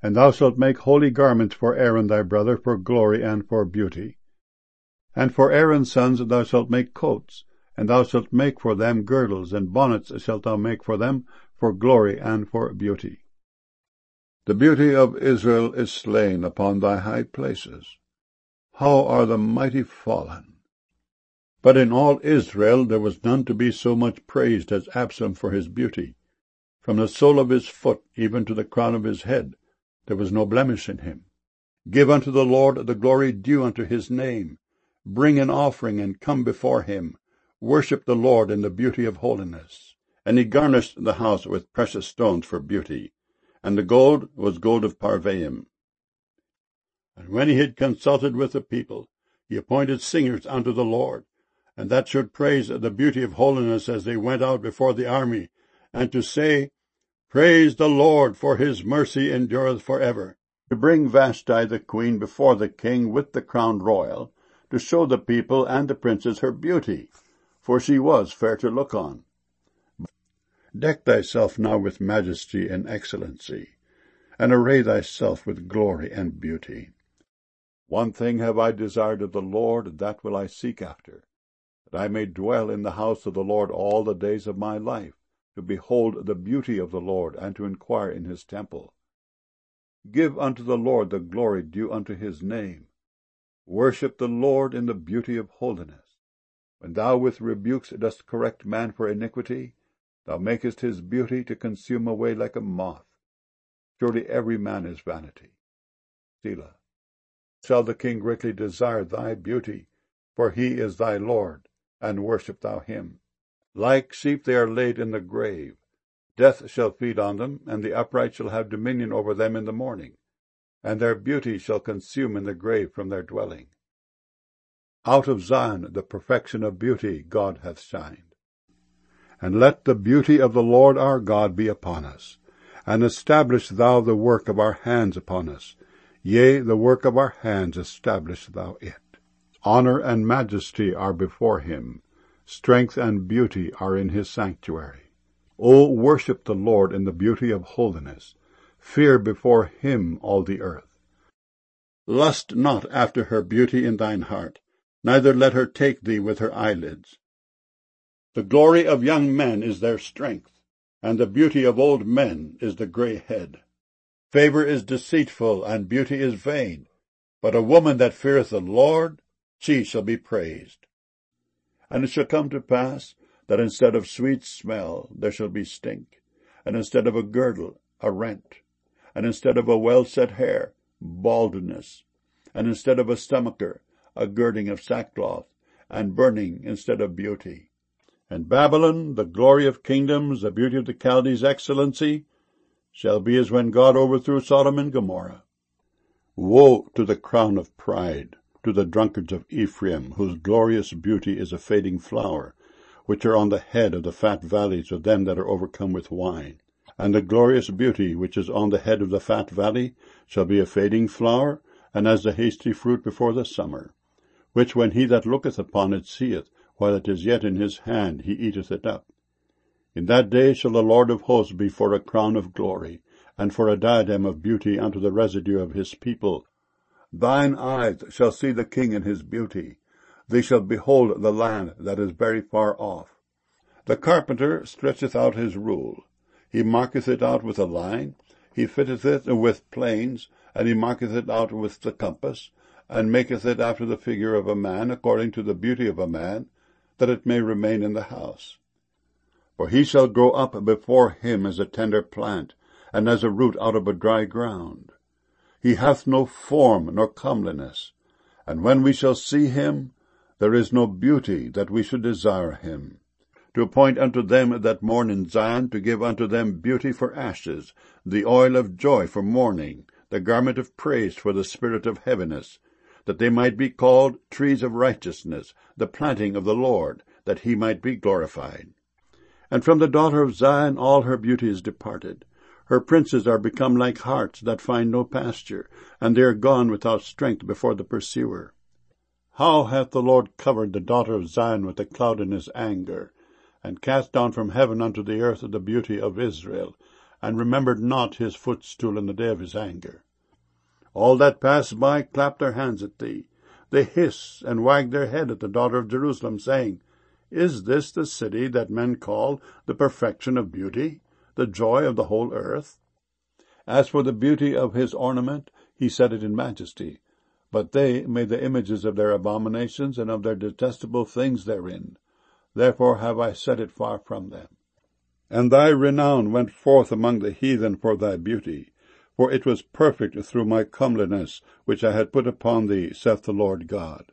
And thou shalt make holy garments for Aaron thy brother, for glory and for beauty. And for Aaron's sons thou shalt make coats, and thou shalt make for them girdles, and bonnets shalt thou make for them, for glory and for beauty. The beauty of Israel is slain upon thy high places. How are the mighty fallen! But in all Israel there was none to be so much praised as Absalom for his beauty. From the sole of his foot even to the crown of his head, there was no blemish in him. Give unto the Lord the glory due unto his name. Bring an offering and come before him. Worship the Lord in the beauty of holiness. And he garnished the house with precious stones for beauty, and the gold was gold of Parvaim. And when he had consulted with the people, he appointed singers unto the Lord, and that should praise the beauty of holiness as they went out before the army, and to say, Praise the Lord, for his mercy endureth forever. To bring Vashti the queen before the king with the crown royal, to show the people and the princes her beauty, for she was fair to look on. Deck thyself now with majesty and excellency, and array thyself with glory and beauty. One thing have I desired of the Lord, that will I seek after, that I may dwell in the house of the Lord all the days of my life, to behold the beauty of the Lord, and to inquire in his temple. Give unto the Lord the glory due unto his name. Worship the Lord in the beauty of holiness. When thou with rebukes dost correct man for iniquity, thou makest his beauty to consume away like a moth. Surely every man is vanity. Selah. Shall the king greatly desire thy beauty, for he is thy Lord, and worship thou him. Like sheep they are laid in the grave. Death shall feed on them, and the upright shall have dominion over them in the morning, and their beauty shall consume in the grave from their dwelling. Out of Zion the perfection of beauty God hath shined. And let the beauty of the Lord our God be upon us, and establish thou the work of our hands upon us. Yea, the work of our hands establish thou it. Honor and majesty are before him. Strength and beauty are in his sanctuary. O worship the Lord in the beauty of holiness. Fear before him all the earth. Lust not after her beauty in thine heart, neither let her take thee with her eyelids. The glory of young men is their strength, and the beauty of old men is the grey head. Favor is deceitful, and beauty is vain, but a woman that feareth the Lord, she shall be praised. And it shall come to pass, that instead of sweet smell there shall be stink, and instead of a girdle, a rent, and instead of a well-set hair, baldness, and instead of a stomacher, a girding of sackcloth, and burning instead of beauty. And Babylon, the glory of kingdoms, the beauty of the Chaldees' excellency, shall be as when God overthrew Sodom and Gomorrah. Woe to the crown of pride, to the drunkards of Ephraim, whose glorious beauty is a fading flower, which are on the head of the fat valleys of them that are overcome with wine. And the glorious beauty which is on the head of the fat valley shall be a fading flower, and as the hasty fruit before the summer, which when he that looketh upon it seeth, while it is yet in his hand, he eateth it up. In that day shall the Lord of hosts be for a crown of glory, and for a diadem of beauty unto the residue of his people. Thine eyes shall see the king in his beauty. They shall behold the land that is very far off. The carpenter stretcheth out his rule. He marketh it out with a line. He fitteth it with planes, and he marketh it out with the compass, and maketh it after the figure of a man, according to the beauty of a man, that it may remain in the house. For he shall grow up before him as a tender plant, and as a root out of a dry ground. He hath no form nor comeliness, and when we shall see him, there is no beauty that we should desire him. To appoint unto them that mourn in Zion, to give unto them beauty for ashes, the oil of joy for mourning, the garment of praise for the spirit of heaviness, that they might be called trees of righteousness, the planting of the Lord, that he might be glorified. And from the daughter of Zion all her beauty is departed. Her princes are become like harts that find no pasture, and they are gone without strength before the pursuer. How hath the Lord covered the daughter of Zion with a cloud in his anger, and cast down from heaven unto the earth the beauty of Israel, and remembered not his footstool in the day of his anger. All that pass by clap their hands at thee. They hiss and wag their head at the daughter of Jerusalem, saying, Is this the city that men call the perfection of beauty, the joy of the whole earth? As for the beauty of his ornament, he set it in majesty. But they made the images of their abominations and of their detestable things therein. Therefore have I set it far from them. And thy renown went forth among the heathen for thy beauty, for it was perfect through my comeliness, which I had put upon thee, saith the Lord God.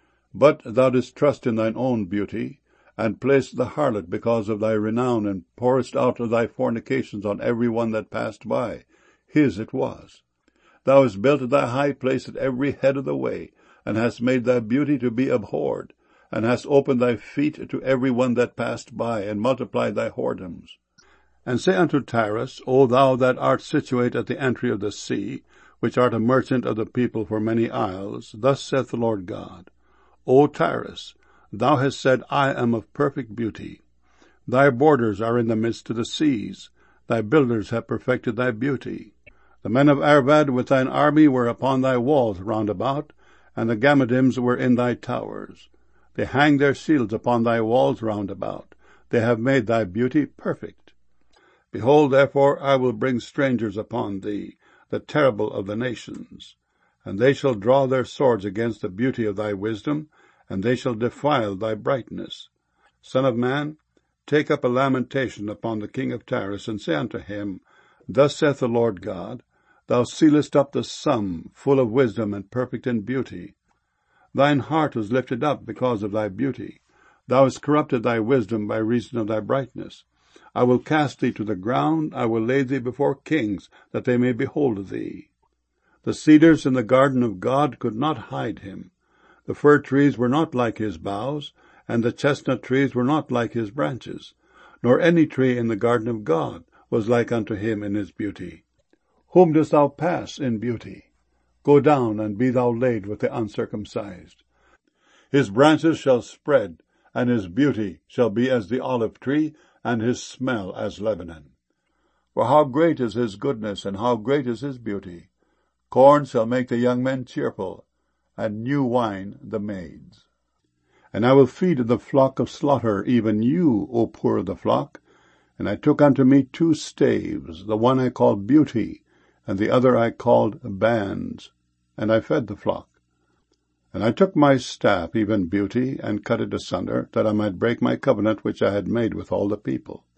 But thou didst trust in thine own beauty, and placed the harlot because of thy renown, and pourest out thy fornications on every one that passed by. His it was. Thou hast built thy high place at every head of the way, and hast made thy beauty to be abhorred, and hast opened thy feet to every one that passed by, and multiplied thy whoredoms. And say unto Tyrus, O thou that art situate at the entry of the sea, which art a merchant of the people for many isles, thus saith the Lord God, O Tyrus, thou hast said, I am of perfect beauty. Thy borders are in the midst of the seas. Thy builders have perfected thy beauty. The men of Arvad with thine army were upon thy walls round about, and the Gammadims were in thy towers. They hang their shields upon thy walls round about. They have made thy beauty perfect. Behold, therefore, I will bring strangers upon thee, the terrible of the nations. And they shall draw their swords against the beauty of thy wisdom, and they shall defile thy brightness. Son of man, take up a lamentation upon the king of Tyrus, and say unto him, Thus saith the Lord God, Thou sealest up the sum, full of wisdom and perfect in beauty. Thine heart was lifted up because of thy beauty. Thou hast corrupted thy wisdom by reason of thy brightness. I will cast thee to the ground, I will lay thee before kings, that they may behold thee. The cedars in the garden of God could not hide him. The fir trees were not like his boughs, and the chestnut trees were not like his branches, nor any tree in the garden of God was like unto him in his beauty. Whom dost thou pass in beauty? Go down, and be thou laid with the uncircumcised. His branches shall spread, and his beauty shall be as the olive tree, and his smell as Lebanon. For how great is his goodness, and how great is his beauty! Corn shall make the young men cheerful, and new wine the maids. And I will feed the flock of slaughter, even you, O poor of the flock. And I took unto me 2 staves, the one I called Beauty, and the other I called Bands, and I fed the flock. And I took my staff, even Beauty, and cut it asunder, that I might break my covenant which I had made with all the people.